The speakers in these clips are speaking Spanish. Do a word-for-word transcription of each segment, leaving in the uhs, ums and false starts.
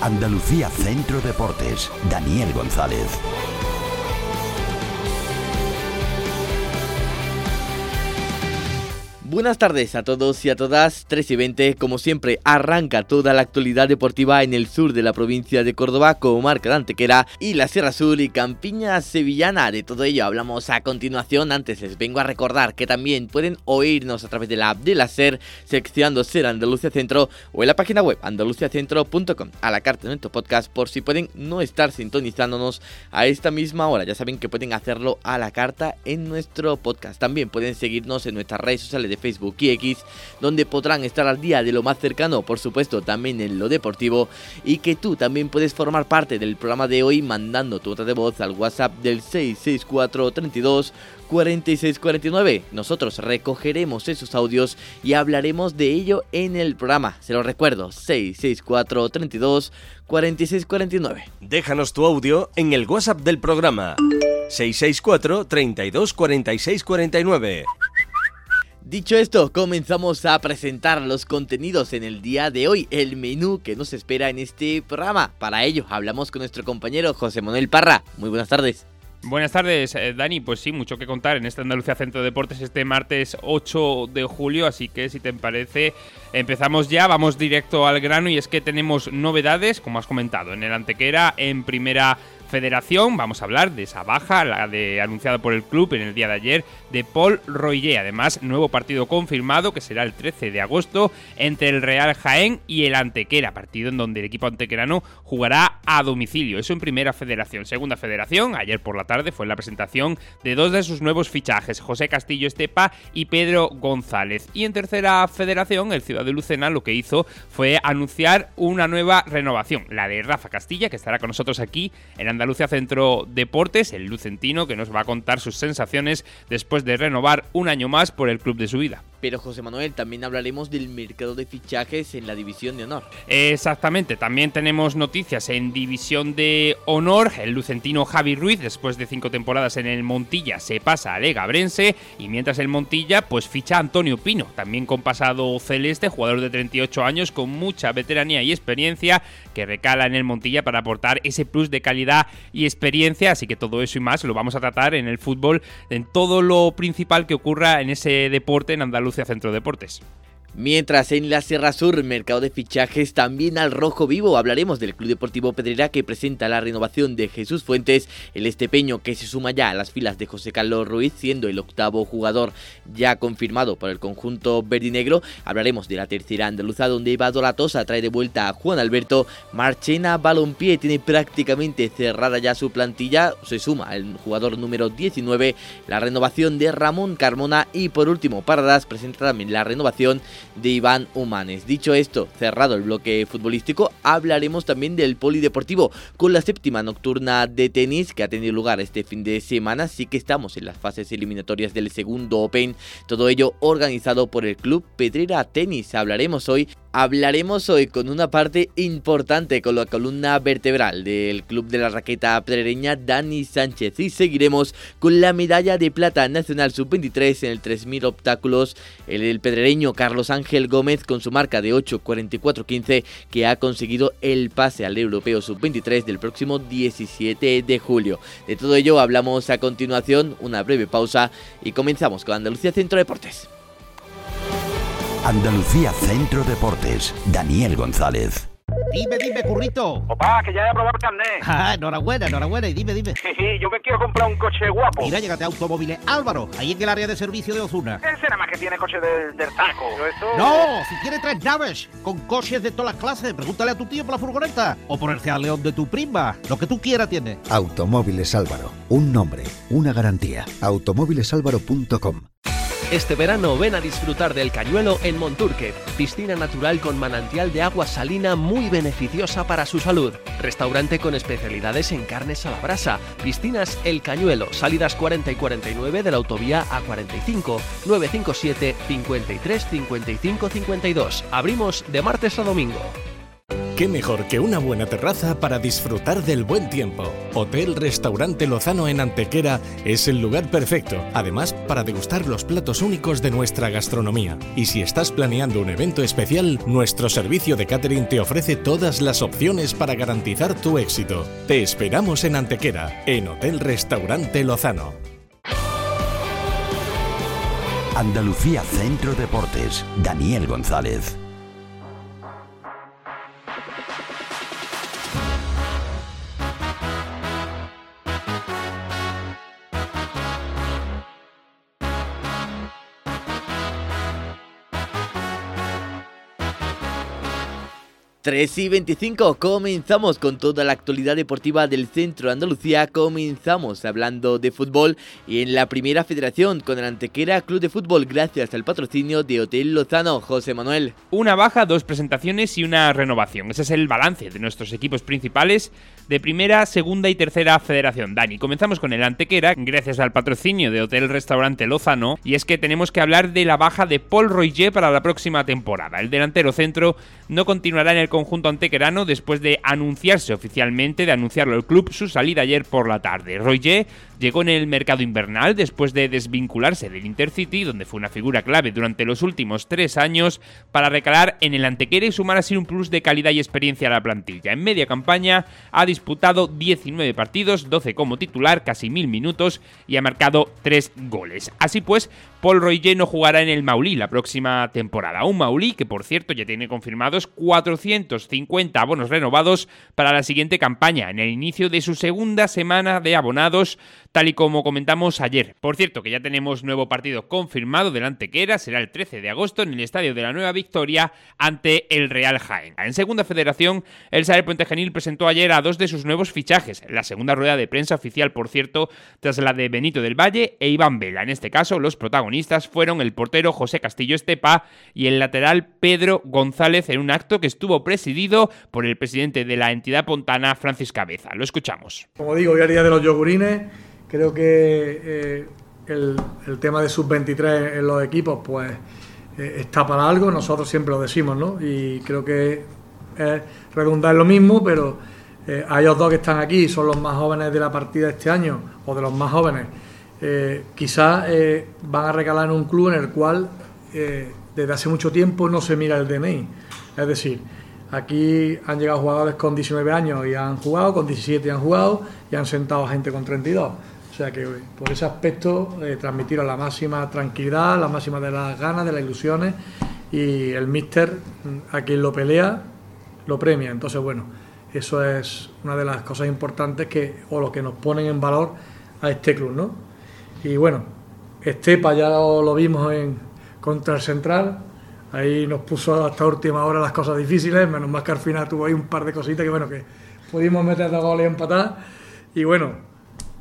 Andalucía Centro Deportes, Daniel González. Buenas tardes a todos y a todas. Tres y veinte, como siempre, arranca toda la actualidad deportiva en el sur de la provincia de Córdoba, comarca de Antequera y la Sierra Sur y Campiña Sevillana. De todo ello hablamos a continuación. Antes les vengo a recordar que también pueden oírnos a través de la app de la SER, seleccionando SER Andalucía Centro, o en la página web andalucía centro punto com, a la carta de nuestro podcast, por si pueden no estar sintonizándonos a esta misma hora. Ya saben que pueden hacerlo a la carta en nuestro podcast. También pueden seguirnos en nuestras redes sociales de Facebook y X, donde podrán estar al día de lo más cercano, por supuesto también en lo deportivo, y que tú también puedes formar parte del programa de hoy mandando tu nota de voz al WhatsApp del seis seis cuatro, treinta y dos, cuarenta y seis cuarenta y nueve. Nosotros recogeremos esos audios y hablaremos de ello en el programa. Se lo recuerdo, seis seis cuatro, treinta y dos, cuarenta y seis cuarenta y nueve. Déjanos tu audio en el WhatsApp del programa seis seis cuatro, treinta y dos, cuarenta y seis cuarenta y nueve. Dicho esto, comenzamos a presentar los contenidos en el día de hoy, el menú que nos espera en este programa. Para ello, hablamos con nuestro compañero José Manuel Parra. Muy buenas tardes. Buenas tardes, eh, Dani. Pues sí, mucho que contar en este Andalucía Centro de Deportes este martes ocho de julio, así que si te parece, empezamos ya, vamos directo al grano, y es que tenemos novedades, como has comentado, en el Antequera, en Primera Federación. Vamos a hablar de esa baja, la de anunciada por el club en el día de ayer, de Paul Roillé. Además, nuevo partido confirmado, que será el trece de agosto, entre el Real Jaén y el Antequera, partido en donde el equipo antequerano jugará a domicilio. Eso en Primera Federación. Segunda Federación, ayer por la tarde fue la presentación de dos de sus nuevos fichajes, José Castillo Estepa y Pedro González. Y en Tercera Federación, el Ciudad de Lucena lo que hizo fue anunciar una nueva renovación, la de Rafa Castilla, que estará con nosotros aquí en Andalucía Centro Deportes, el lucentino, que nos va a contar sus sensaciones después de renovar un año más por el club de su vida. Pero José Manuel, también hablaremos del mercado de fichajes en la División de Honor. Exactamente, también tenemos noticias en División de Honor. El lucentino Javi Ruiz, después de cinco temporadas en el Montilla, se pasa a Legabrense, y mientras el Montilla pues ficha a Antonio Pino, también con pasado celeste, jugador de treinta y ocho años con mucha veteranía y experiencia, que recala en el Montilla para aportar ese plus de calidad y experiencia. Así que todo eso y más lo vamos a tratar en el fútbol, en todo lo principal que ocurra en ese deporte en Andalucía Centro Deportes. Mientras en la Sierra Sur, mercado de fichajes también al rojo vivo. Hablaremos del Club Deportivo Pedrera, que presenta la renovación de Jesús Fuentes, el estepeño, que se suma ya a las filas de José Carlos Ruiz, siendo el octavo jugador ya confirmado por el conjunto verdinegro. Hablaremos de la Tercera Andaluza, donde Eva Dolatosa trae de vuelta a Juan Alberto. Marchena Balompié tiene prácticamente cerrada ya su plantilla, se suma el jugador número diecinueve, la renovación de Ramón Carmona, y por último Paradas presenta también la renovación de Iván Humanes. Dicho esto, cerrado el bloque futbolístico, hablaremos también del polideportivo, con la séptima nocturna de tenis que ha tenido lugar este fin de semana. Así que estamos en las fases eliminatorias del segundo Open, todo ello organizado por el Club Pedrera Tenis. Hablaremos hoy Hablaremos hoy con una parte importante, con la columna vertebral del Club de la Raqueta Pedrereña, Dani Sánchez, y seguiremos con la medalla de plata nacional sub veintitrés en el tres mil obstáculos, el, el pedrereño Carlos Ángel Gómez, con su marca de ocho cuarenta y cuatro quince, que ha conseguido el pase al Europeo sub veintitrés del próximo diecisiete de julio. De todo ello hablamos a continuación, una breve pausa, y comenzamos con Andalucía Centro Deportes. Andalucía Centro Deportes, Daniel González. Dime, dime, currito. Papá, que ya he aprobado el carnet. Ah, enhorabuena, enhorabuena. Y dime, dime. Sí, yo me quiero comprar un coche guapo. Mira, llégate a Automóviles Álvaro, ahí en el área de servicio de Ozuna. Ese nada más que tiene coche del, del taco. Esto... No, si tiene tres naves, con coches de todas las clases. Pregúntale a tu tío por la furgoneta. O por el Seat León de tu prima. Lo que tú quieras tiene. Automóviles Álvaro. Un nombre, una garantía. automóviles álvaro punto com. Este verano ven a disfrutar del Cañuelo en Monturque, piscina natural con manantial de agua salina muy beneficiosa para su salud, restaurante con especialidades en carnes a la brasa, piscinas El Cañuelo, salidas cuarenta y cuarenta y nueve de la autovía A cuarenta y cinco, nueve cinco siete, cincuenta y tres, cincuenta y cinco, cincuenta y dos. Abrimos de martes a domingo. qué mejor que una buena terraza para disfrutar del buen tiempo. Hotel Restaurante Lozano en Antequera es el lugar perfecto, además para degustar los platos únicos de nuestra gastronomía. Y si estás planeando un evento especial, nuestro servicio de catering te ofrece todas las opciones para garantizar tu éxito. Te esperamos en Antequera, en Hotel Restaurante Lozano. Andalucía Centro Deportes, Daniel González. tres y veinticinco, comenzamos con toda la actualidad deportiva del centro de Andalucía. Comenzamos hablando de fútbol y en la primera federación con el Antequera Club de Fútbol gracias al patrocinio de Hotel Lozano. José Manuel. Una baja, dos presentaciones y una renovación. Ese es el balance de nuestros equipos principales de primera, segunda y tercera federación. Dani, comenzamos con el Antequera gracias al patrocinio de Hotel Restaurante Lozano y es que tenemos que hablar de la baja de Paul Roger para la próxima temporada. El delantero centro no continuará en el conjunto antequerano después de anunciarse oficialmente, de anunciarlo el club, su salida ayer por la tarde. Roger llegó en el mercado invernal después de desvincularse del Intercity, donde fue una figura clave durante los últimos tres años, para recalar en el Antequera y sumar así un plus de calidad y experiencia a la plantilla. En media campaña ha disputado diecinueve partidos, doce como titular, casi mil minutos y ha marcado tres goles. Así pues, Paul Roger no jugará en el Maulí la próxima temporada. Un Maulí que, por cierto, ya tiene confirmados cuatrocientos cincuenta abonos renovados para la siguiente campaña, en el inicio de su segunda semana de abonados, tal y como comentamos ayer. Por cierto, que ya tenemos nuevo partido confirmado del Antequera, será el trece de agosto en el Estadio de la Nueva Victoria ante el Real Jaén. En segunda federación, el Saler Puente Genil presentó ayer a dos de sus nuevos fichajes, la segunda rueda de prensa oficial, por cierto, tras la de Benito del Valle e Iván Vela. En este caso, los protagonistas fueron el portero José Castillo Estepa y el lateral Pedro González, en un acto que estuvo presidido por el presidente de la entidad pontana, Francis Cabeza. Lo escuchamos. Como digo, hoy es el día de los yogurines. Creo que eh, el, el tema de sub veintitrés en los equipos pues eh, está para algo, nosotros siempre lo decimos, ¿no? Y creo que es redundar en lo mismo, pero eh, a ellos dos que están aquí, son los más jóvenes de la partida este año, o de los más jóvenes, eh, quizás eh, van a recalar en un club en el cual eh, desde hace mucho tiempo no se mira el D N I. Es decir, aquí han llegado jugadores con diecinueve años y han jugado, con diecisiete y han jugado, y han sentado a gente con treinta y dos. O sea que por ese aspecto eh, transmitir la máxima tranquilidad, la máxima de las ganas, de las ilusiones, y el míster, a quien lo pelea, lo premia. Entonces, bueno, eso es una de las cosas importantes que, o lo que nos ponen en valor a este club, ¿no? Y bueno, Estepa ya lo, lo vimos en contra el Central. Ahí nos puso hasta última hora las cosas difíciles, menos mal que al final tuvo ahí un par de cositas que bueno, que pudimos meter dos goles y empatar. Y bueno,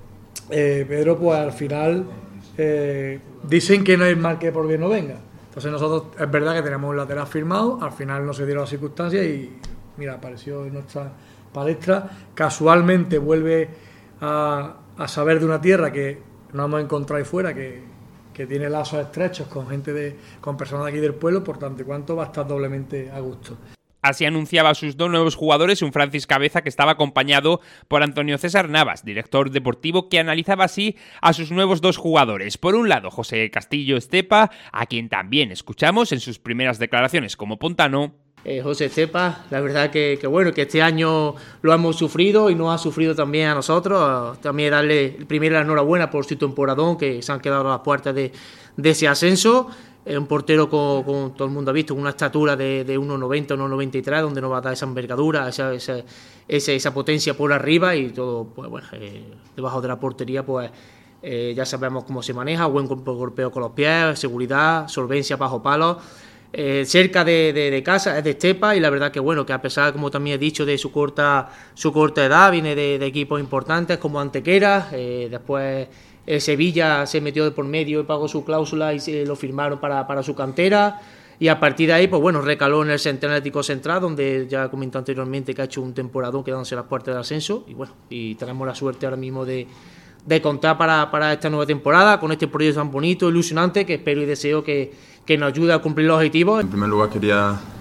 eh, Pedro pues al final eh, dicen que no hay mal que por bien no venga. Entonces nosotros es verdad que tenemos un lateral firmado, al final no se dieron las circunstancias y mira, apareció en nuestra palestra. Casualmente vuelve a, a saber de una tierra que no hemos encontrado ahí fuera, que que tiene lazos estrechos con gente de, con personas de aquí del pueblo, por tanto y cuanto va a estar doblemente a gusto. Así anunciaba a sus dos nuevos jugadores, un Francis Cabeza que estaba acompañado por Antonio César Navas, director deportivo, que analizaba así a sus nuevos dos jugadores. Por un lado, José Castillo Estepa, a quien también escuchamos en sus primeras declaraciones como pontano. Eh, José Estepa, la verdad que, que bueno, que este año lo hemos sufrido y nos ha sufrido también a nosotros. También darle primero la enhorabuena por su temporadón, que se han quedado a las puertas de, de ese ascenso. Es un portero con, con todo el mundo ha visto, con una estatura de, de uno noventa, uno noventa y tres, donde nos va a dar esa envergadura, esa, esa, esa, esa potencia por arriba y todo, pues bueno, eh, debajo de la portería, pues eh, ya sabemos cómo se maneja, buen golpeo con los pies, seguridad, solvencia bajo palos. Eh, cerca de, de, de casa, es de Estepa, y la verdad que bueno, que a pesar, como también he dicho, de su corta su corta edad, viene de, de equipos importantes como Antequera, eh, después eh, Sevilla se metió de por medio y pagó su cláusula y se lo firmaron para, para su cantera, y a partir de ahí, pues bueno, recaló en el Central Atlético Central, donde ya comenté anteriormente que ha hecho un temporadón quedándose en las puertas del ascenso, y bueno, y tenemos la suerte ahora mismo de de contar para, para esta nueva temporada con este proyecto tan bonito, ilusionante, que espero y deseo que, que nos ayude a cumplir los objetivos. En primer lugar quería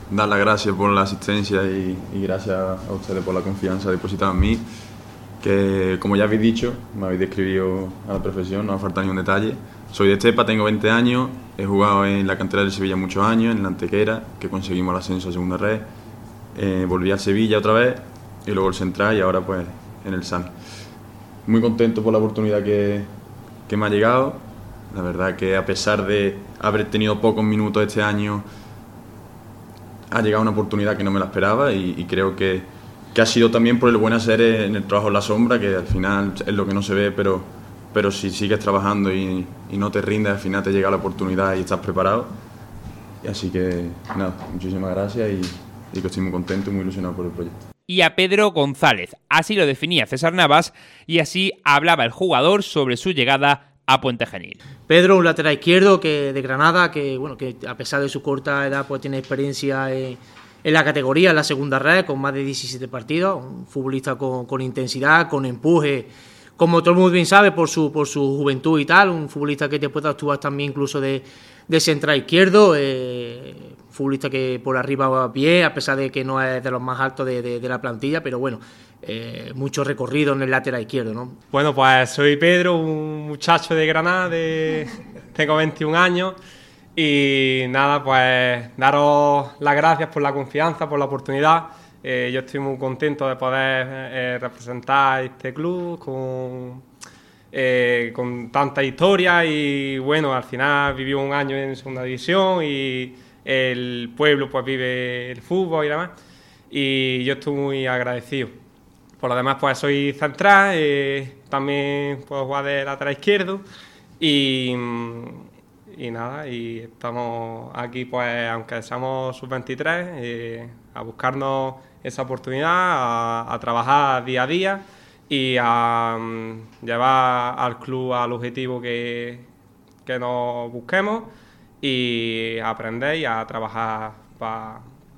dar las gracias por la asistencia y, y gracias a ustedes por la confianza depositada en mí, que como ya habéis dicho, me habéis describido a la perfección, no ha faltado ni un detalle. Soy de Estepa, tengo veinte años, he jugado en la cantera del Sevilla muchos años, en la Antequera, que conseguimos el ascenso a segunda red, eh, volví al Sevilla otra vez y luego el Central y ahora pues en el S A M. Muy contento por la oportunidad que, que me ha llegado. La verdad que a pesar de haber tenido pocos minutos este año, ha llegado una oportunidad que no me la esperaba y, y creo que, que ha sido también por el buen hacer en el trabajo en la sombra, que al final es lo que no se ve, pero, pero si sigues trabajando y, y no te rindes, al final te llega la oportunidad y estás preparado. Y así que nada, muchísimas gracias y, y que estoy muy contento y muy ilusionado por el proyecto. Y a Pedro González, así lo definía César Navas y así hablaba el jugador sobre su llegada a Puente Genil. Pedro, un lateral izquierdo que de Granada, que bueno, que a pesar de su corta edad pues tiene experiencia en, en la categoría, en la segunda red, con más de diecisiete partidos, un futbolista con, con intensidad, con empuje, como todo el mundo bien sabe por su por su juventud y tal, un futbolista que te puede actuar también incluso de, de central izquierdo, eh, futbolista que por arriba va bien, a pesar de que no es de los más altos de, de, de la plantilla, pero bueno, Eh, mucho recorrido en el lateral izquierdo, ¿no? Bueno, pues soy Pedro, un muchacho de Granada, de... tengo veintiún años y nada, pues daros las gracias por la confianza, por la oportunidad. Eh, yo estoy muy contento de poder eh, representar este club con, eh, con tanta historia y bueno, al final viví un año en segunda división y el pueblo pues vive el fútbol y demás y yo estoy muy agradecido. Por lo demás, pues soy central, eh, también puedo jugar de lateral izquierdo y, y nada, y estamos aquí, pues aunque seamos sub veintitrés, eh, a buscarnos esa oportunidad, a, a trabajar día a día y a um, llevar al club al objetivo que, que nos busquemos y a aprender y a trabajar para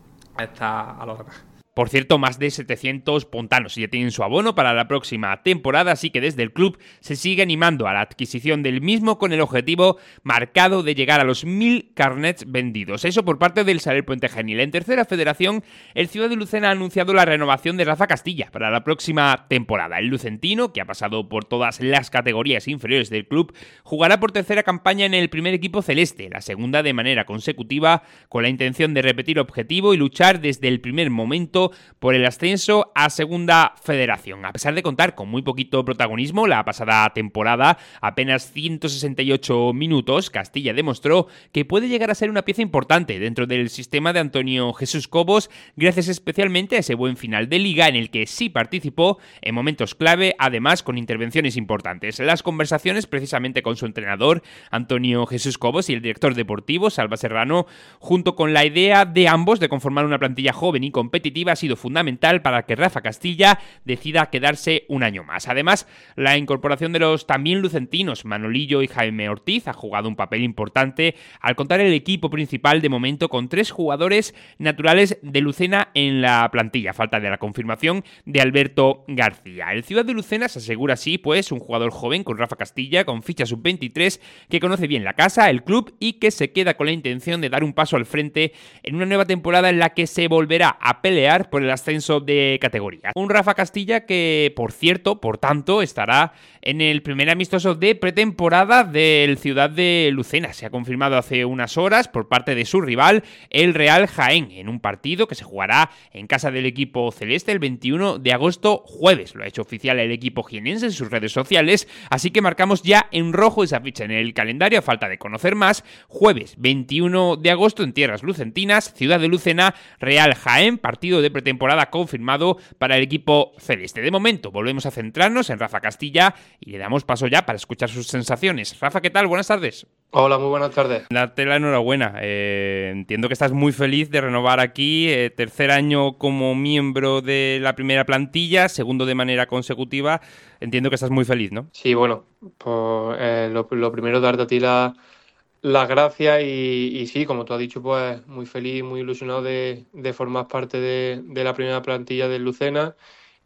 estar a los demás. Por cierto, más de setecientos pontanos ya tienen su abono para la próxima temporada, así que desde el club se sigue animando a la adquisición del mismo con el objetivo marcado de llegar a los mil carnets vendidos. Eso por parte del Saler Puente Genil. En tercera federación, el Ciudad de Lucena ha anunciado la renovación de Rafa Castilla para la próxima temporada. El lucentino, que ha pasado por todas las categorías inferiores del club, jugará por tercera campaña en el primer equipo celeste, la segunda de manera consecutiva, con la intención de repetir objetivo y luchar desde el primer momento por el ascenso a segunda federación. A pesar de contar con muy poquito protagonismo la pasada temporada, apenas ciento sesenta y ocho minutos, Castilla demostró que puede llegar a ser una pieza importante dentro del sistema de Antonio Jesús Cobos, gracias especialmente a ese buen final de liga en el que sí participó en momentos clave, además con intervenciones importantes. Las conversaciones precisamente con su entrenador Antonio Jesús Cobos y el director deportivo Salva Serrano, junto con la idea de ambos de conformar una plantilla joven y competitiva, ha sido fundamental para que Rafa Castilla decida quedarse un año más. Además, la incorporación de los también lucentinos Manolillo y Jaime Ortiz ha jugado un papel importante al contar el equipo principal de momento con tres jugadores naturales de Lucena en la plantilla, falta de la confirmación de Alberto García. El Ciudad de Lucena se asegura así, pues, un jugador joven con Rafa Castilla, con ficha sub veintitrés, que conoce bien la casa, el club y que se queda con la intención de dar un paso al frente en una nueva temporada en la que se volverá a pelear por el ascenso de categoría. Un Rafa Castilla que, por cierto, por tanto, estará en el primer amistoso de pretemporada del Ciudad de Lucena. Se ha confirmado hace unas horas por parte de su rival, el Real Jaén, en un partido que se jugará en casa del equipo celeste el veintiuno de agosto, jueves. Lo ha hecho oficial el equipo jienense en sus redes sociales, así que marcamos ya en rojo esa ficha en el calendario, a falta de conocer más. Jueves veintiuno de agosto en tierras lucentinas, Ciudad de Lucena, Real Jaén, partido de pretemporada confirmado para el equipo celeste. De momento volvemos a centrarnos en Rafa Castilla y le damos paso ya para escuchar sus sensaciones. Rafa, ¿qué tal? Buenas tardes. Hola, muy buenas tardes. Darte la enhorabuena. Eh, entiendo que estás muy feliz de renovar aquí, eh, tercer año como miembro de la primera plantilla, segundo de manera consecutiva. Entiendo que estás muy feliz, ¿no? Sí, bueno, pues eh, lo, lo primero darte a ti la las gracias y, y sí, como tú has dicho, pues muy feliz, muy ilusionado de, de formar parte de, de la primera plantilla del Lucena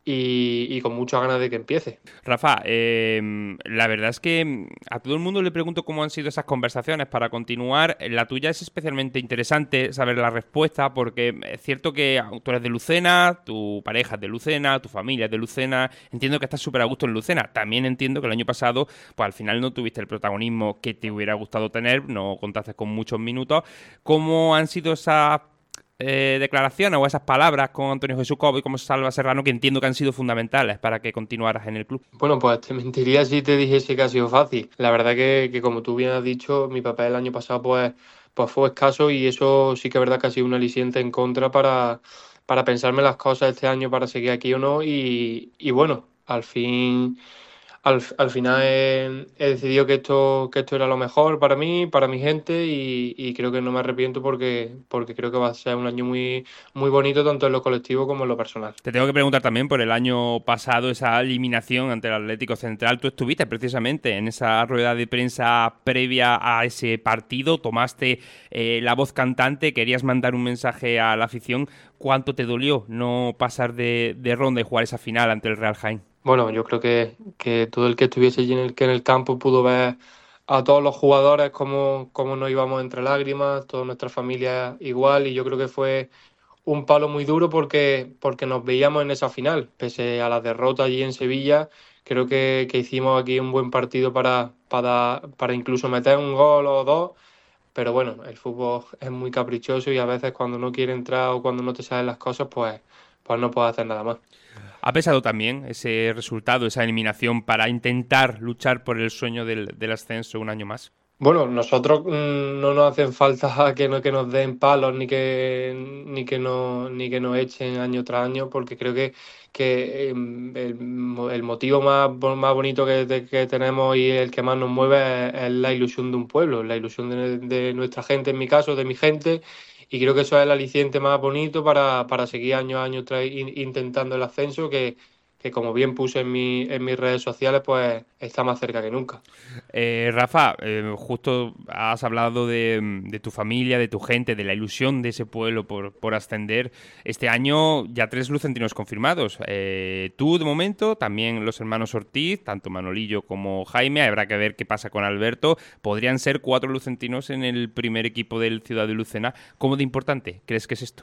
y, y con muchas ganas de que empiece. Rafa, eh, la verdad es que a todo el mundo le pregunto cómo han sido esas conversaciones para continuar. La tuya es especialmente interesante saber la respuesta, porque es cierto que tú eres de Lucena, tu pareja es de Lucena, tu familia es de Lucena. Entiendo que estás súper a gusto en Lucena. También entiendo que el año pasado, pues al final no tuviste el protagonismo que te hubiera gustado tener, no contaste con muchos minutos. ¿Cómo han sido esas Eh, declaraciones o esas palabras con Antonio Jesús Cobo y con Salva Serrano, que entiendo que han sido fundamentales para que continuaras en el club? Bueno, pues te mentiría si te dijese que ha sido fácil. La verdad que, que como tú bien has dicho, mi papel el año pasado pues, pues fue escaso, y eso sí que es verdad que ha sido un aliciente en contra para, para pensarme las cosas este año para seguir aquí o no, y, y bueno, al fin... Al, al final he, he decidido que esto, que esto era lo mejor para mí, para mi gente, y, y creo que no me arrepiento porque, porque creo que va a ser un año muy, muy bonito tanto en lo colectivo como en lo personal. Te tengo que preguntar también por el año pasado, esa eliminación ante el Atlético Central. Tú estuviste precisamente en esa rueda de prensa previa a ese partido, tomaste eh, la voz cantante, querías mandar un mensaje a la afición. ¿Cuánto te dolió no pasar de, de ronda y jugar esa final ante el Real Jaén? Bueno, yo creo que, que todo el que estuviese allí en el, que en el campo pudo ver a todos los jugadores cómo, cómo nos íbamos entre lágrimas, toda nuestra familia igual, y yo creo que fue un palo muy duro porque, porque nos veíamos en esa final. Pese a la derrota allí en Sevilla, creo que, que hicimos aquí un buen partido para, para, para incluso meter un gol o dos, pero bueno, el fútbol es muy caprichoso y a veces cuando no quiere entrar o cuando no te salen las cosas, pues, pues no puedes hacer nada más. ¿Ha pesado también ese resultado, esa eliminación, para intentar luchar por el sueño del, del ascenso un año más? Bueno, nosotros mmm, no nos hacen falta que, no, que nos den palos ni que ni que nos ni que nos echen año tras año, porque creo que, que eh, el, el motivo más, más bonito que, de, que tenemos y el que más nos mueve es, es la ilusión de un pueblo, la ilusión de, de nuestra gente, en mi caso, de mi gente. Y creo que eso es el aliciente más bonito para, para seguir año a año tra- intentando el ascenso, que, que como bien puse en, mi, en mis redes sociales, pues está más cerca que nunca. Eh, Rafa, eh, justo has hablado de, de tu familia, de tu gente, de la ilusión de ese pueblo por, por ascender. Este año ya tres lucentinos confirmados. Eh, tú, de momento, también los hermanos Ortiz, tanto Manolillo como Jaime. Habrá que ver qué pasa con Alberto. Podrían ser cuatro lucentinos en el primer equipo del Ciudad de Lucena. ¿Cómo de importante crees que es esto?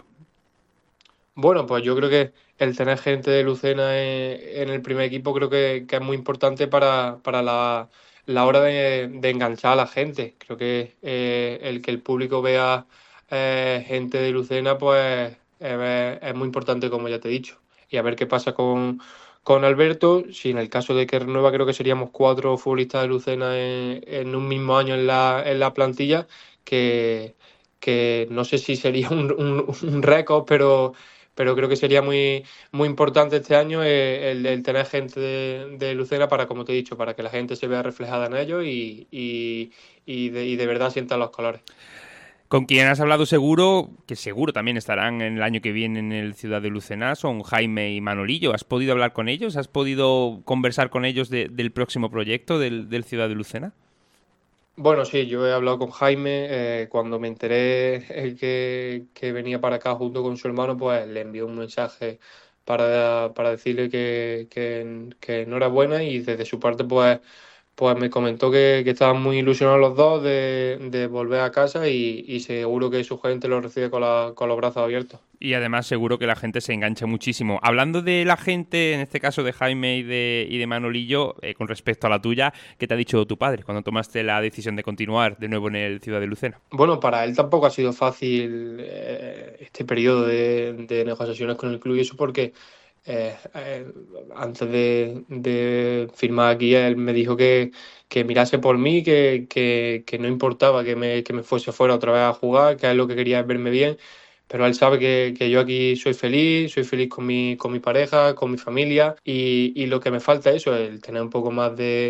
Bueno, pues yo creo que el tener gente de Lucena en, en el primer equipo creo que, que es muy importante para, para la, la hora de, de enganchar a la gente. Creo que eh, el que el público vea eh, gente de Lucena, pues eh, es muy importante, como ya te he dicho. Y a ver qué pasa con, con Alberto. Si en el caso de que renueva, creo que seríamos cuatro futbolistas de Lucena en, en un mismo año en la, en la plantilla, que, que no sé si sería un, un, un récord, pero... pero creo que sería muy muy importante este año eh, el, el tener gente de, de Lucena para, como te he dicho, para que la gente se vea reflejada en ellos y, y, y, de, y de verdad sientan los colores. Con quien has hablado seguro, que seguro también estarán en el año que viene en el Ciudad de Lucena, son Jaime y Manolillo. ¿Has podido hablar con ellos? ¿Has podido conversar con ellos de, del próximo proyecto del, del Ciudad de Lucena? Bueno, sí, yo he hablado con Jaime. Eh, cuando me enteré eh, que, que venía para acá junto con su hermano, pues le envié un mensaje para, para decirle que, que, que enhorabuena, y desde su parte pues, pues me comentó que, que estaban muy ilusionados los dos de, de volver a casa, y, y seguro que su gente lo recibe con, la, con los brazos abiertos. Y además seguro que la gente se engancha muchísimo. Hablando de la gente, en este caso de Jaime y de, y de Manolillo, eh, con respecto a la tuya, ¿qué te ha dicho tu padre cuando tomaste la decisión de continuar de nuevo en el Ciudad de Lucena? Bueno, para él tampoco ha sido fácil eh, este periodo de, de negociaciones con el club, y eso porque eh, eh, antes de, de firmar aquí él me dijo que, que mirase por mí, que, que, que no importaba que me, que me fuese fuera otra vez a jugar, que él lo que quería es verme bien. Pero él sabe que, que yo aquí soy feliz, soy feliz con mi, con mi pareja, con mi familia, y, y lo que me falta es eso, el tener un poco más de,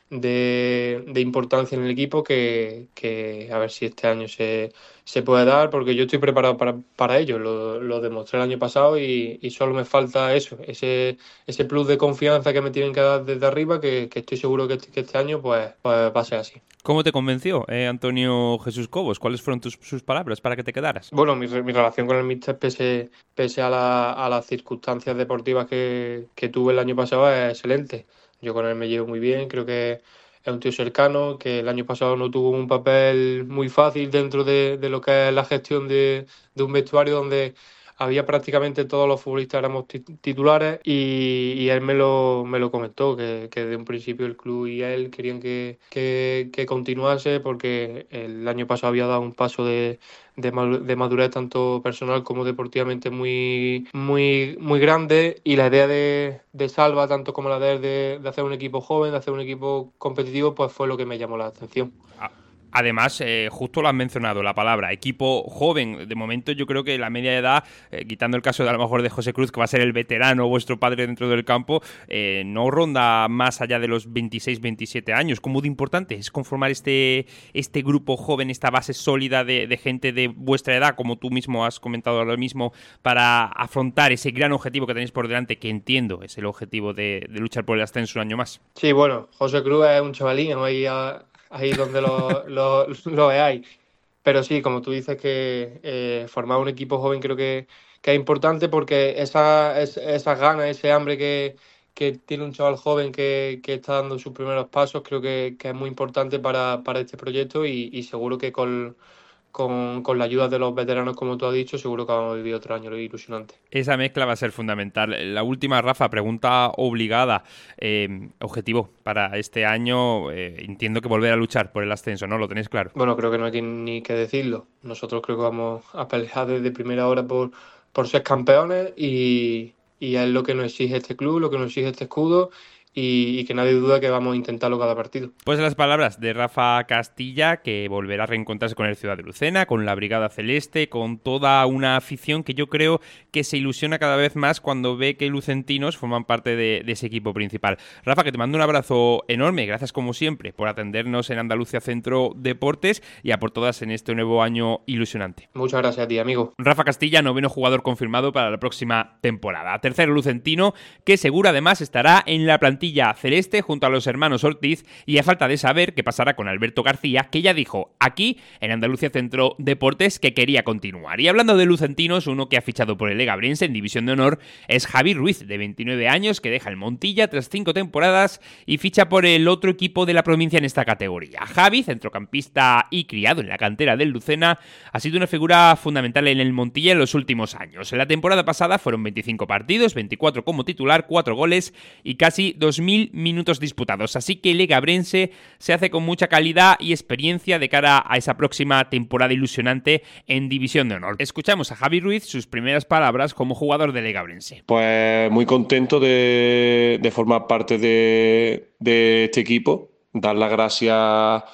de, de importancia en el equipo que, que a ver si este año se, se puede dar, porque yo estoy preparado para, para ello, lo, lo demostré el año pasado y, y solo me falta eso, ese, ese plus de confianza que me tienen que dar desde arriba, que, que estoy seguro que, que este año pues, pues va a ser así. ¿Cómo te convenció eh, Antonio Jesús Cobos? ¿Cuáles fueron tus, sus palabras para que te quedaras? Bueno, mi, mi relación con el míster, pese, pese a, la, a las circunstancias deportivas que, que tuve el año pasado, es excelente. Yo con él me llevo muy bien, creo que es un tío cercano, que el año pasado no tuvo un papel muy fácil dentro de, de lo que es la gestión de, de un vestuario donde había prácticamente todos los futbolistas éramos titulares y, y él me lo, me lo comentó, que, que desde un principio el club y él querían que, que, que continuase porque el año pasado había dado un paso de, de, de madurez tanto personal como deportivamente muy, muy, muy grande, y la idea de, de Salva, tanto como la de, de, de hacer un equipo joven, de hacer un equipo competitivo, pues fue lo que me llamó la atención. Ah. Además, eh, justo lo has mencionado, la palabra equipo joven. De momento yo creo que la media de edad, eh, quitando el caso de a lo mejor de José Cruz, que va a ser el veterano, vuestro padre dentro del campo, eh, no ronda más allá de los veintiséis veintisiete años. ¿Cómo de importante es conformar este, este grupo joven, esta base sólida de, de gente de vuestra edad, como tú mismo has comentado ahora mismo, para afrontar ese gran objetivo que tenéis por delante, que entiendo es el objetivo de, de luchar por el ascenso un año más? Sí, bueno, José Cruz es un chavalín, ahí a... ahí donde lo, lo, lo veáis. Pero sí, como tú dices, que eh, formar un equipo joven creo que, que es importante, porque esa, es, esas ganas, ese hambre que, que tiene un chaval joven que, que está dando sus primeros pasos, creo que, que es muy importante para, para este proyecto y, y seguro que con, con, con la ayuda de los veteranos, como tú has dicho, seguro que vamos a vivir otro año ilusionante. Esa mezcla va a ser fundamental. La última, Rafa, pregunta obligada. Eh, objetivo para este año, eh, entiendo que volver a luchar por el ascenso, ¿no? ¿Lo tenéis claro? Bueno, creo que no hay ni que decirlo. Nosotros creo que vamos a pelear desde primera hora por, por ser campeones y, y es lo que nos exige este club, lo que nos exige este escudo. Y, y que nadie duda que vamos a intentarlo cada partido. Pues las palabras de Rafa Castilla, que volverá a reencontrarse con el Ciudad de Lucena, con la Brigada Celeste, con toda una afición que yo creo que se ilusiona cada vez más cuando ve que lucentinos forman parte de, de ese equipo principal. Rafa, que te mando un abrazo enorme, gracias como siempre por atendernos en Andalucía Centro Deportes y a por todas en este nuevo año ilusionante. Muchas gracias a ti, amigo. Rafa Castilla, noveno jugador confirmado para la próxima temporada. Tercero lucentino, que seguro además estará en la plantilla celeste junto a los hermanos Ortiz, y a falta de saber qué pasará con Alberto García, que ya dijo aquí en Andalucía Centro Deportes que quería continuar. Y hablando de lucentinos, uno que ha fichado por el Legabrense en División de Honor es Javi Ruiz, de veintinueve años, que deja el Montilla tras cinco temporadas y ficha por el otro equipo de la provincia en esta categoría. Javi, centrocampista y criado en la cantera del Lucena, ha sido una figura fundamental en el Montilla en los últimos años. En la temporada pasada fueron veinticinco partidos, veinticuatro como titular, cuatro goles y casi dos mil minutos disputados, así que el Legabrense se hace con mucha calidad y experiencia de cara a esa próxima temporada ilusionante en División de Honor. Escuchamos a Javi Ruiz sus primeras palabras como jugador del Legabrense. Pues muy contento de, de formar parte de, de este equipo, dar las gracias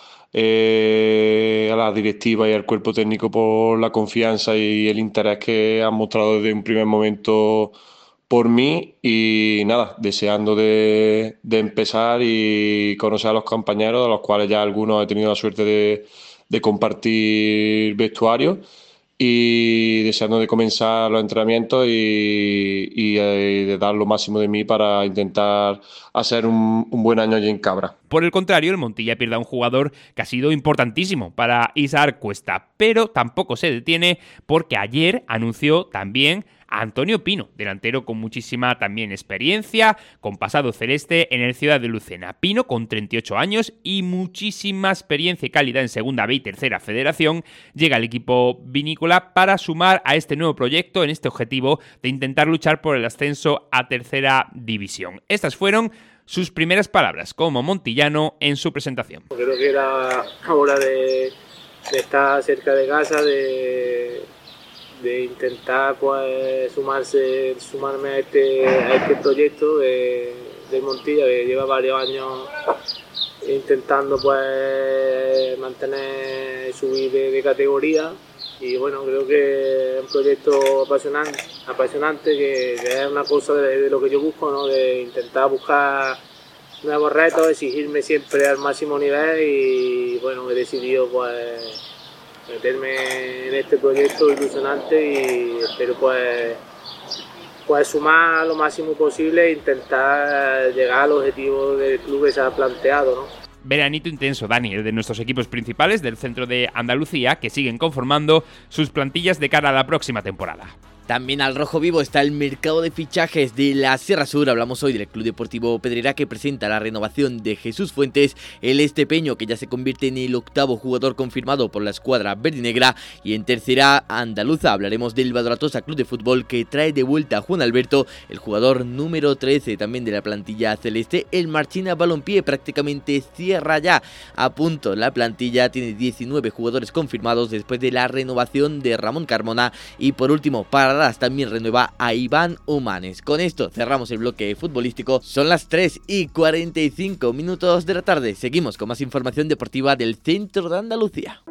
eh, a la directiva y al cuerpo técnico por la confianza y el interés que han mostrado desde un primer momento por mí, y nada, deseando de, de empezar y conocer a los compañeros, de los cuales ya algunos he tenido la suerte de, de compartir vestuario, y deseando de comenzar los entrenamientos y, y, y de dar lo máximo de mí para intentar hacer un, un buen año allí en Cabra. Por el contrario, el Montilla pierde a un jugador que ha sido importantísimo para Isaac Cuesta, pero tampoco se detiene porque ayer anunció también a Antonio Pino, delantero con muchísima también experiencia, con pasado celeste en el Ciudad de Lucena. Pino, con treinta y ocho años y muchísima experiencia y calidad en Segunda B y Tercera Federación, llega al equipo vinícola para sumar a este nuevo proyecto en este objetivo de intentar luchar por el ascenso a Tercera División. Estas fueron sus primeras palabras como montillano en su presentación. Creo que era hora de, de estar cerca de casa, de... de intentar pues sumarse sumarme a este, a este proyecto de, del Montilla, que lleva varios años intentando pues mantener subir de, de categoría, y bueno, creo que es un proyecto apasionante, apasionante que, que es una cosa de, de lo que yo busco, ¿no? De intentar buscar nuevos retos, exigirme siempre al máximo nivel y bueno, he decidido pues meterme en este proyecto ilusionante y espero pues, pues sumar lo máximo posible e intentar llegar al objetivo del club que se ha planteado, ¿no? Veranito intenso, Dani, de nuestros equipos principales del centro de Andalucía, que siguen conformando sus plantillas de cara a la próxima temporada. También al rojo vivo está el mercado de fichajes de la Sierra Sur. Hablamos hoy del Club Deportivo Pedrera, que presenta la renovación de Jesús Fuentes, el estepeño, que ya se convierte en el octavo jugador confirmado por la escuadra verdinegra. Y en tercera andaluza hablaremos del Badalatosa Club de Fútbol, que trae de vuelta a Juan Alberto, el jugador número trece también de la plantilla celeste. El Marchina Balompié prácticamente cierra ya a punto la plantilla, tiene diecinueve jugadores confirmados después de la renovación de Ramón Carmona. Y por último, para también renueva a Iván Humanes. Con esto cerramos el bloque futbolístico. Son las tres y cuarenta y cinco minutos de la tarde. Seguimos con más información deportiva del centro de Andalucía.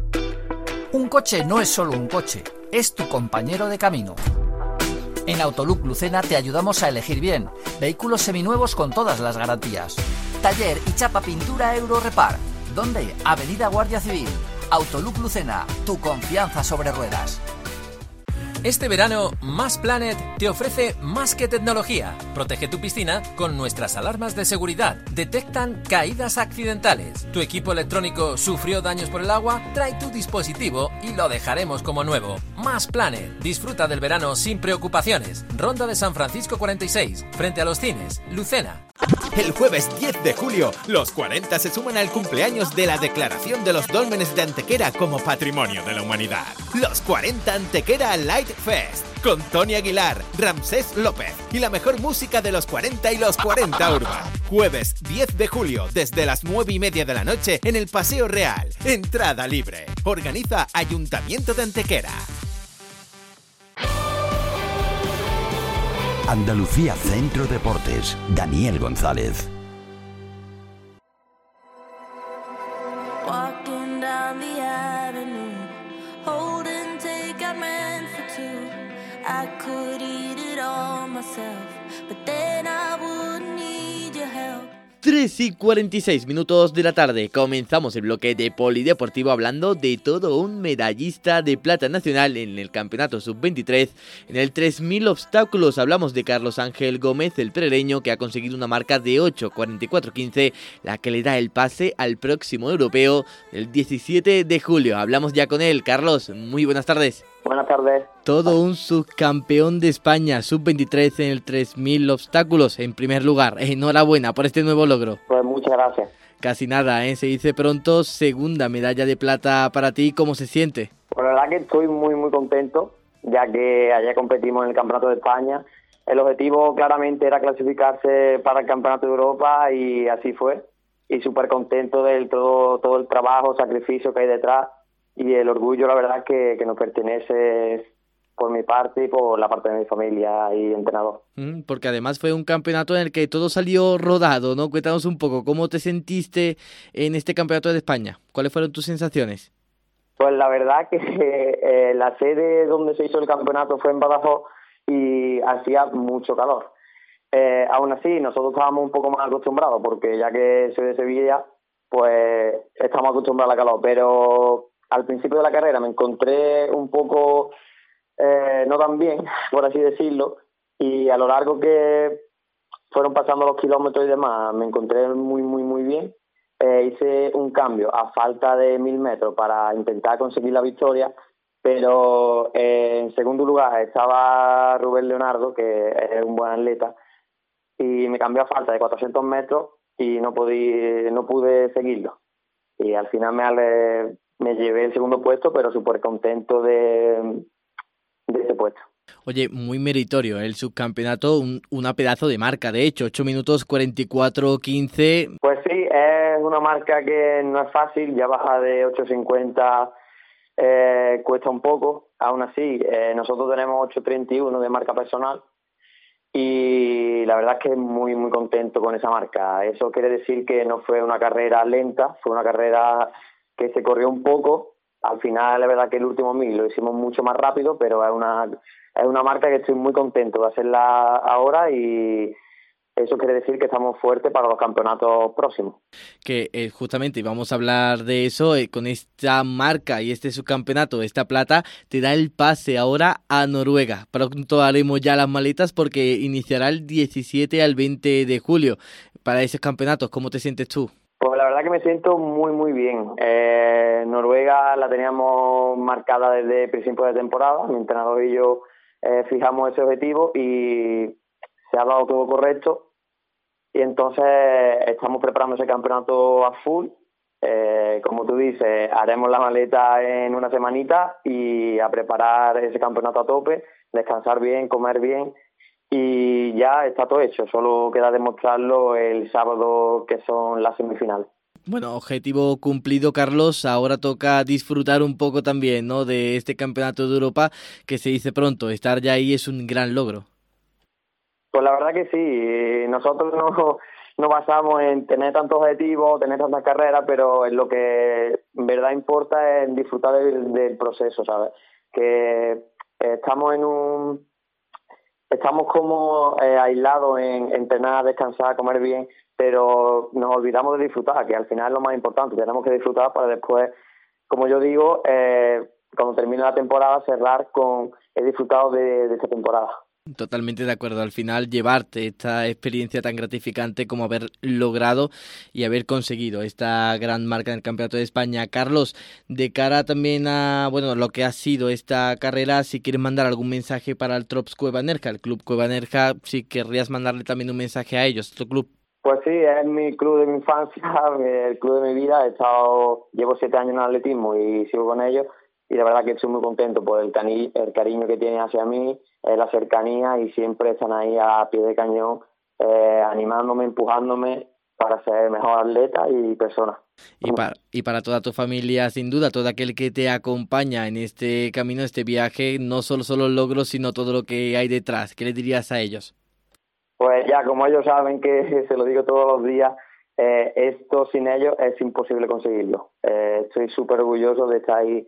Un coche no es solo un coche, es tu compañero de camino. En Autolook Lucena te ayudamos a elegir bien. Vehículos seminuevos con todas las garantías. Taller y chapa pintura Eurorepar. ¿Dónde? Avenida Guardia Civil. Autolook Lucena, tu confianza sobre ruedas. Este verano, Más Planet te ofrece más que tecnología. Protege tu piscina con nuestras alarmas de seguridad. Detectan caídas accidentales. ¿Tu equipo electrónico sufrió daños por el agua? Trae tu dispositivo y lo dejaremos como nuevo. Más Planet. Disfruta del verano sin preocupaciones. Ronda de San Francisco cuarenta y seis, frente a los cines, Lucena. El jueves diez de julio, los cuarenta se suman al cumpleaños de la declaración de los dólmenes de Antequera como Patrimonio de la Humanidad. Los cuarenta Antequera Light Fest, con Tony Aguilar, Ramsés López y la mejor música de los cuarenta y los cuarenta Urban. Jueves diez de julio, desde las nueve y media de la noche, en el Paseo Real. Entrada libre. Organiza Ayuntamiento de Antequera. Andalucía Centro Deportes, Daniel González. Walking down the avenue, holding take I meant for two. I could eat it all myself, but then I wouldn't need your help. tres y cuarenta y seis minutos de la tarde. Comenzamos el bloque de polideportivo hablando de todo un medallista de plata nacional en el campeonato sub veintitrés. En el tres mil obstáculos hablamos de Carlos Ángel Gómez, el perereño, que ha conseguido una marca de ocho cuarenta y cuatro quince, la que le da el pase al próximo europeo del diecisiete de julio. Hablamos ya con él. Carlos, muy buenas tardes. Buenas tardes. Todo un subcampeón de España, sub veintitrés en el tres mil obstáculos, en primer lugar. Enhorabuena por este nuevo logro. Pues muchas gracias. Casi nada, ¿eh? Se dice pronto. Segunda medalla de plata para ti. ¿Cómo se siente? Pues la verdad que estoy muy, muy contento, ya que ayer competimos en el Campeonato de España. El objetivo claramente era clasificarse para el Campeonato de Europa y así fue. Y súper contento de todo, todo el trabajo, sacrificio que hay detrás. Y el orgullo, la verdad, que, que nos pertenece por mi parte y por la parte de mi familia y entrenador. Mm, porque además fue un campeonato en el que todo salió rodado, ¿no? Cuéntanos un poco, ¿cómo te sentiste en este Campeonato de España? ¿Cuáles fueron tus sensaciones? Pues la verdad que eh, la sede donde se hizo el campeonato fue en Badajoz y hacía mucho calor. Eh, aún así, nosotros estábamos un poco más acostumbrados, porque ya que soy de Sevilla, pues estamos acostumbrados al calor, pero al principio de la carrera me encontré un poco eh, no tan bien, por así decirlo, y a lo largo que fueron pasando los kilómetros y demás, me encontré muy, muy, muy bien. Eh, hice un cambio a falta de mil metros para intentar conseguir la victoria, pero eh, en segundo lugar estaba Rubén Leonardo, que es un buen atleta, y me cambió a falta de cuatrocientos metros y no, podí, no pude seguirlo. Y al final me ale, me llevé el segundo puesto, pero súper contento de, de ese puesto. Oye, muy meritorio el subcampeonato, un, una pedazo de marca, de hecho, ocho minutos cuarenta y cuatro quince. Pues sí, es una marca que no es fácil, ya baja de ocho cincuenta, eh, cuesta un poco. Aún así, eh, nosotros tenemos ocho treinta y uno de marca personal y la verdad es que muy, muy contento con esa marca. Eso quiere decir que no fue una carrera lenta, fue una carrera que se corrió un poco. Al final, la verdad que el último mil lo hicimos mucho más rápido, pero es una es una marca que estoy muy contento de hacerla ahora y eso quiere decir que estamos fuertes para los campeonatos próximos. Que eh, justamente vamos a hablar de eso, eh, con esta marca y este subcampeonato, esta plata, te da el pase ahora a Noruega. Pronto haremos ya las maletas porque iniciará el diecisiete al veinte de julio. Para esos campeonatos, ¿cómo te sientes tú? Pues la verdad que me siento muy muy bien. Eh, Noruega la teníamos marcada desde el principio de temporada, mi entrenador y yo eh, fijamos ese objetivo y se ha dado todo correcto. Y entonces estamos preparando ese campeonato a full. Eh, como tú dices, haremos la maleta en una semanita y a preparar ese campeonato a tope, descansar bien, comer bien y ya está todo hecho. Solo queda demostrarlo el sábado, que son las semifinales. Bueno, objetivo cumplido, Carlos. Ahora toca disfrutar un poco también, ¿no?, de este campeonato de Europa, que se dice pronto. Estar ya ahí es un gran logro. Pues la verdad que sí, nosotros no nos basamos en tener tantos objetivos, tener tantas carreras, pero en lo que en verdad importa es disfrutar del, del proceso, ¿sabes? Que estamos en un estamos como eh, aislados en entrenar, descansar, comer bien, pero nos olvidamos de disfrutar, que al final es lo más importante. Tenemos que disfrutar para después, como yo digo, eh, cuando termine la temporada, cerrar con he disfrutado de, de esta temporada. Totalmente de acuerdo. Al final, llevarte esta experiencia tan gratificante como haber logrado y haber conseguido esta gran marca en el Campeonato de España. Carlos, de cara también a bueno lo que ha sido esta carrera, si quieres mandar algún mensaje para el Trops Cueva Nerja, el Club Cueva Nerja, si querrías mandarle también un mensaje a ellos, tu club. Pues sí, es mi club de mi infancia, el club de mi vida. He estado, llevo siete años en atletismo y sigo con ellos. Y la verdad que estoy muy contento por el, cani- el cariño que tienen hacia mí, eh, la cercanía, y siempre están ahí a pie de cañón, eh, animándome, empujándome para ser mejor atleta y persona. Y para, y para toda tu familia, sin duda, todo aquel que te acompaña en este camino, este viaje, no solo, solo los logros, sino todo lo que hay detrás. ¿Qué le dirías a ellos? Pues ya, como ellos saben que se lo digo todos los días, eh, esto sin ellos es imposible conseguirlo. Eh, estoy súper orgulloso de estar ahí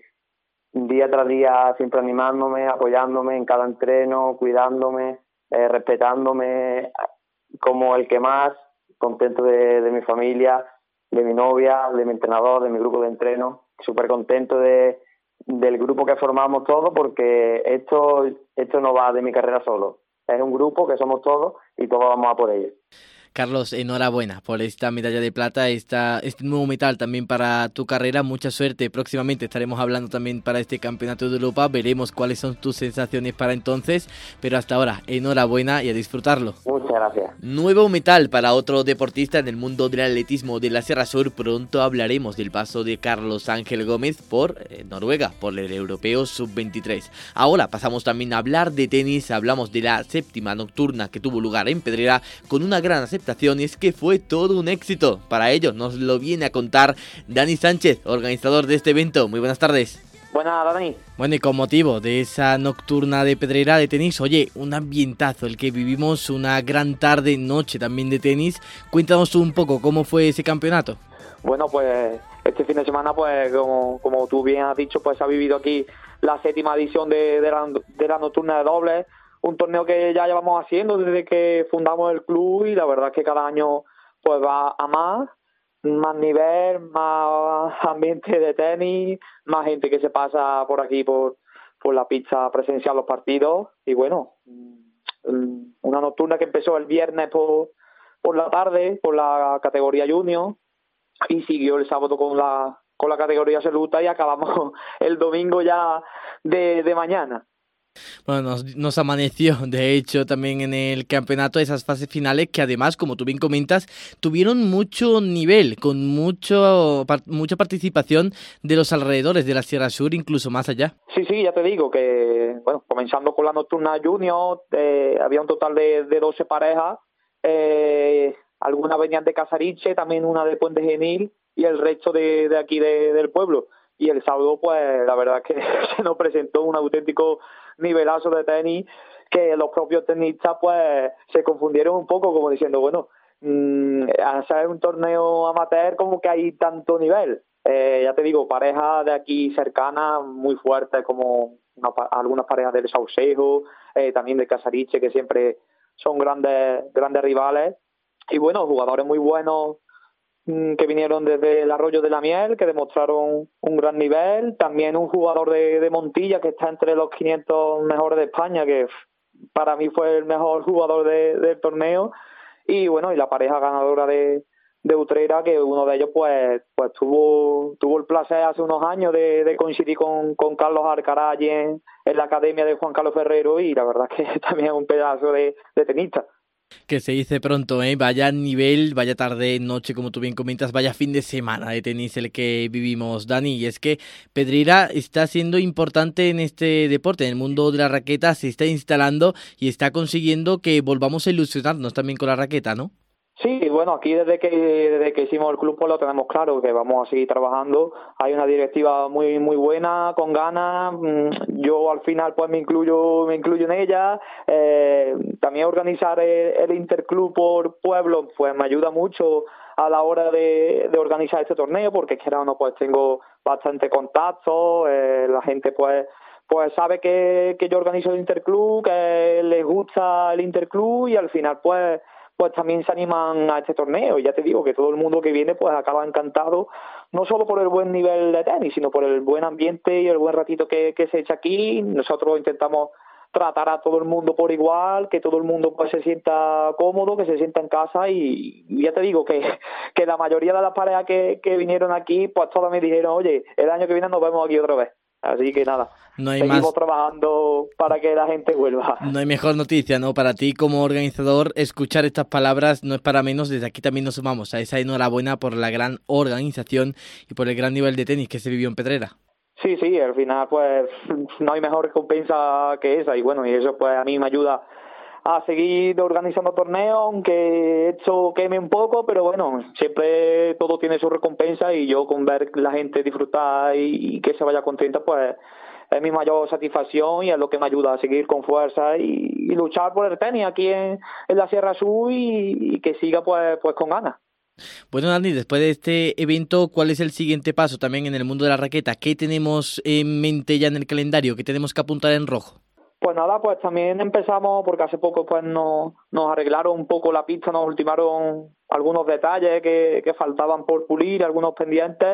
día tras día, siempre animándome, apoyándome en cada entreno, cuidándome, eh, respetándome como el que más, contento de, de mi familia, de mi novia, de mi entrenador, de mi grupo de entreno, súper contento de, del grupo que formamos todos, porque esto, esto no va de mi carrera solo, es un grupo que somos todos y todos vamos a por ello. Carlos, enhorabuena por esta medalla de plata, esta, este nuevo metal también para tu carrera. Mucha suerte. Próximamente estaremos hablando también para este Campeonato de Europa. Veremos cuáles son tus sensaciones para entonces. Pero hasta ahora, enhorabuena y a disfrutarlo. Muchas gracias. Nuevo metal para otro deportista en el mundo del atletismo de la Sierra Sur. Pronto hablaremos del paso de Carlos Ángel Gómez por eh, Noruega, por el europeo sub veintitrés. Ahora pasamos también a hablar de tenis. Hablamos de la séptima nocturna que tuvo lugar en Pedrera con una gran aceptación. Y es que fue todo un éxito. Para ello nos lo viene a contar Dani Sánchez, organizador de este evento. Muy buenas tardes. Buenas, Dani. Bueno, y con motivo de esa nocturna de Pedrera de tenis, oye, un ambientazo el que vivimos, una gran tarde, noche también de tenis. Cuéntanos un poco cómo fue ese campeonato. Bueno, pues este fin de semana, pues como, como tú bien has dicho, pues se ha vivido aquí la séptima edición de, de, la, de la nocturna de dobles. Un torneo que ya llevamos haciendo desde que fundamos el club y la verdad es que cada año pues va a más, más nivel, más ambiente de tenis, más gente que se pasa por aquí por, por la pista presencial los partidos y bueno, una nocturna que empezó el viernes por, por la tarde por la categoría junior y siguió el sábado con la con la categoría absoluta y acabamos el domingo ya de, de mañana. Bueno, nos, nos amaneció, de hecho, también en el campeonato esas fases finales que además, como tú bien comentas, tuvieron mucho nivel, con mucho mucha participación de los alrededores de la Sierra Sur, incluso más allá. Sí, sí, ya te digo que, bueno, comenzando con la nocturna junior, eh, había un total de, de doce parejas, eh, algunas venían de Casariche, también una de Puente Genil y el resto de, de aquí de, del pueblo. Y el sábado, pues, la verdad es que se nos presentó un auténtico nivelazo de tenis que los propios tenistas, pues, se confundieron un poco, como diciendo, bueno, mmm, hacer un torneo amateur como que hay tanto nivel. Eh, ya te digo, parejas de aquí cercanas, muy fuertes, como una, algunas parejas del Saucejo, eh, también de Casariche, que siempre son grandes, grandes rivales. Y bueno, jugadores muy buenos que vinieron desde el Arroyo de la Miel, que demostraron un gran nivel. También un jugador de, de Montilla que está entre los quinientos mejores de España, que para mí fue el mejor jugador de, del torneo. Y bueno, y la pareja ganadora de, de Utrera, que uno de ellos pues pues tuvo tuvo el placer hace unos años de, de coincidir con, con Carlos Alcaraz allí en, en la academia de Juan Carlos Ferrero, y la verdad que también es un pedazo de, de tenista. Que se dice pronto, ¿eh? Vaya nivel, vaya tarde, noche, como tú bien comentas, vaya fin de semana de tenis el que vivimos, Dani. Y es que Pedrera está siendo importante en este deporte, en el mundo de la raqueta, se está instalando y está consiguiendo que volvamos a ilusionarnos también con la raqueta, ¿no? Sí, bueno, aquí desde que desde que hicimos el club pues lo tenemos claro, que vamos a seguir trabajando. Hay una directiva muy muy buena, con ganas. Yo al final pues me incluyo me incluyo en ella. Eh, también organizar el, el interclub por pueblo pues me ayuda mucho a la hora de, de organizar este torneo, porque es que ahora no pues tengo bastante contacto. Eh, la gente pues pues sabe que, que yo organizo el interclub, que les gusta el interclub, y al final pues pues también se animan a este torneo. Y ya te digo que todo el mundo que viene pues acaba encantado, no solo por el buen nivel de tenis, sino por el buen ambiente y el buen ratito que, que se echa aquí. Nosotros intentamos tratar a todo el mundo por igual, que todo el mundo pues se sienta cómodo, que se sienta en casa, y, y ya te digo que, que la mayoría de las parejas que, que vinieron aquí pues todas me dijeron, oye, el año que viene nos vemos aquí otra vez. Así que nada, no hay seguimos más... trabajando para que la gente vuelva. No hay mejor noticia, ¿no? Para ti como organizador, escuchar estas palabras no es para menos. Desde aquí también nos sumamos a esa enhorabuena por la gran organización y por el gran nivel de tenis que se vivió en Pedrera. Sí, sí, al final pues no hay mejor recompensa que esa, y bueno, y eso pues a mí me ayuda a seguir organizando torneos, aunque esto queme un poco, pero bueno, siempre todo tiene su recompensa, y yo con ver la gente disfrutar y, y que se vaya contenta pues es mi mayor satisfacción, y es lo que me ayuda a seguir con fuerza y, y luchar por el tenis aquí en, en la Sierra Sur, y, y que siga pues pues con ganas. Bueno, Dani, después de este evento, ¿cuál es el siguiente paso también en el mundo de la raqueta? ¿Qué tenemos en mente ya en el calendario? ¿Qué tenemos que apuntar en rojo? Pues nada, pues también empezamos, porque hace poco pues nos, nos arreglaron un poco la pista, nos ultimaron algunos detalles que, que faltaban por pulir, algunos pendientes,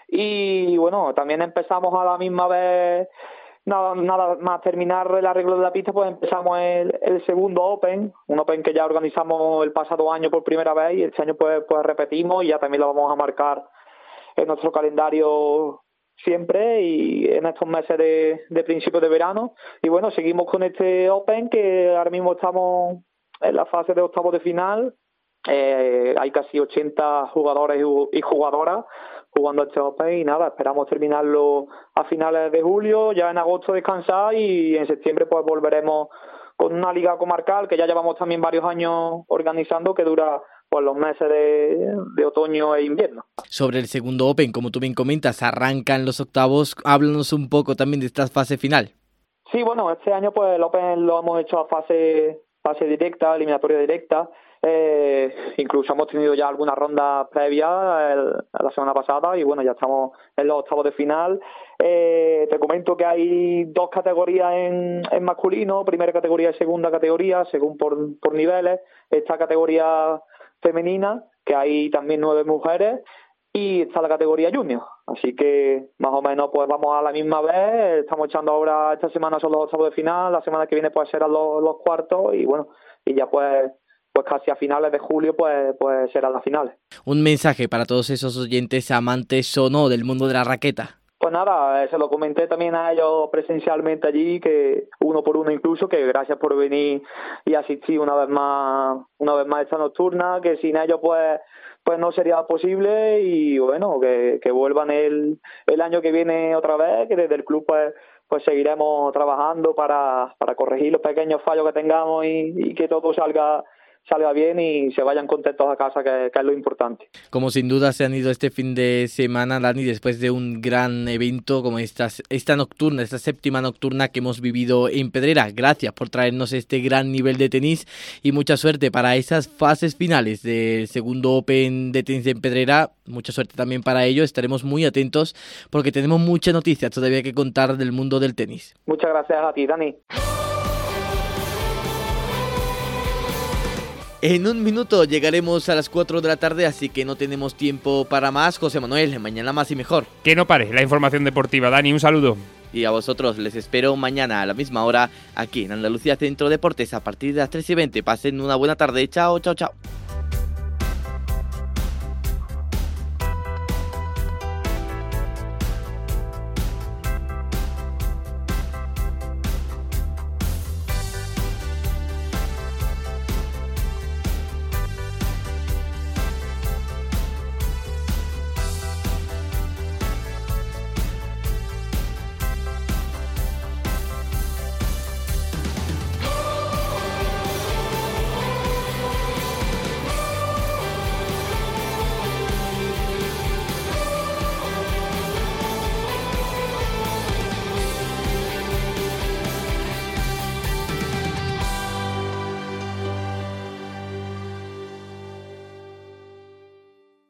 y bueno, también empezamos a la misma vez, nada, nada más terminar el arreglo de la pista, pues empezamos el, el segundo Open, un Open que ya organizamos el pasado año por primera vez, y este año pues, pues repetimos, y ya también lo vamos a marcar en nuestro calendario siempre, y en estos meses de, de principios de verano. Y bueno, seguimos con este Open, que ahora mismo estamos en la fase de octavos de final. Eh, hay casi ochenta jugadores y jugadoras jugando este Open, y nada, esperamos terminarlo a finales de julio, ya en agosto descansar, y en septiembre pues volveremos con una liga comarcal que ya llevamos también varios años organizando, que dura pues los meses de, de otoño e invierno. Sobre el segundo Open, como tú bien comentas, arrancan los octavos. Háblanos un poco también de esta fase final. Sí, bueno, este año pues el Open lo hemos hecho a fase fase directa, eliminatoria directa. Eh, incluso hemos tenido ya algunas rondas previas el, la semana pasada, y bueno, ya estamos en los octavos de final. Eh, te comento que hay dos categorías en, en masculino, primera categoría y segunda categoría, según por, por niveles. Esta categoría femenina, que hay también nueve mujeres, y está la categoría junior, así que más o menos pues vamos a la misma vez. Estamos echando ahora, esta semana son los octavos de final, la semana que viene pues serán los, los cuartos, y bueno, y ya pues pues casi a finales de julio pues pues serán las finales. Un mensaje para todos esos oyentes amantes o no del mundo de la raqueta. Pues nada, eh, se lo comenté también a ellos presencialmente allí, que uno por uno incluso, que gracias por venir y asistir una vez más, una vez más a esta nocturna, que sin ellos pues pues no sería posible, y bueno, que, que vuelvan el, el año que viene otra vez, que desde el club pues pues seguiremos trabajando para, para corregir los pequeños fallos que tengamos, y, y que todo salga salga bien y se vayan contentos a casa, que, que es lo importante. Como sin duda se han ido este fin de semana, Dani, después de un gran evento como esta, esta nocturna, esta séptima nocturna que hemos vivido en Pedrera. Gracias por traernos este gran nivel de tenis, y mucha suerte para esas fases finales del segundo Open de tenis en Pedrera. Mucha suerte también para ello. Estaremos muy atentos porque tenemos muchas noticias todavía que contar del mundo del tenis. Muchas gracias a ti, Dani. En un minuto llegaremos a las cuatro de la tarde, así que no tenemos tiempo para más. José Manuel, mañana más y mejor. Que no pare la información deportiva. Dani, un saludo. Y a vosotros les espero mañana a la misma hora aquí en Andalucía Centro Deportes a partir de las tres y veinte. Pasen una buena tarde. Chao, chao, chao.